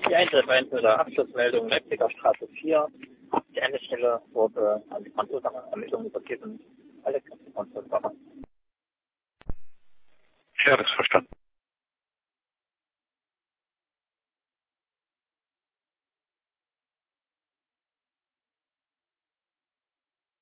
Die Einzelne Abschlussmeldung Leipziger Straße 4. Die eine Stelle wurde an die Franzosache Ermittlungen übergeben. Alle Kräfte Franzosache. Ja, das ist verstanden.